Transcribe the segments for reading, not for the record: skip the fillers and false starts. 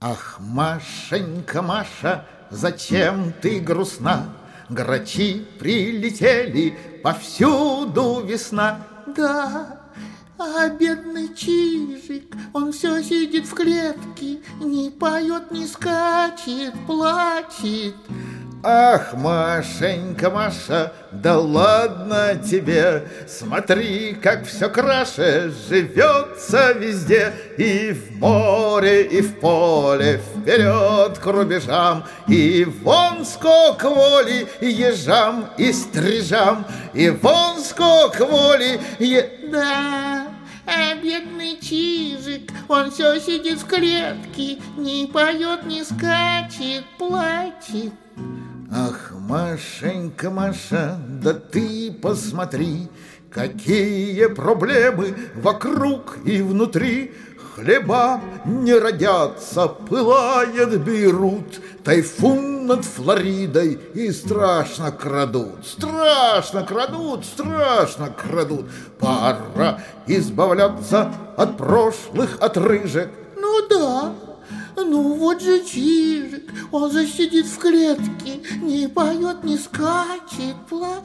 Ах, Машенька, Маша, зачем ты грустна? Грачи прилетели, повсюду весна. Да, а бедный Чижик, он все сидит в клетке, не поет, не скачет, плачет. Ах, Машенька, Маша, да ладно тебе, смотри, как все краше живется везде, и в море, и в поле, вперед к рубежам, и вон скок воли ежам и стрижам, и вон скок воли Да, а бедный Чижик, он все сидит в клетке, не поет, не скачет, плачет. Ах, Машенька, Маша, да ты посмотри, какие проблемы вокруг и внутри. Хлеба не родятся, пылает Бейрут, тайфун над Флоридой и страшно крадут, страшно крадут, страшно крадут. Пора избавляться от прошлых отрыжек. Ну да, ну вот же Чижик, он же сидит в клетке, не поет, не скачет,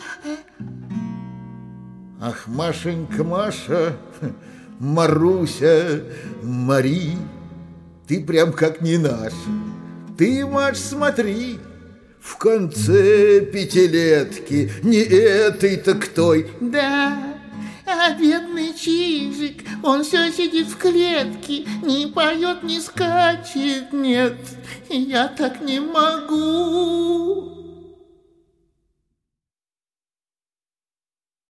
Ах, Машенька, Маша, Маруся, Мари, ты прям как не наша. Ты, Маш, смотри, в конце пятилетки, не этой, так той. Да, а бедный Чижик, он все сидит в клетке, не поет, не скачет. Нет, я так не могу.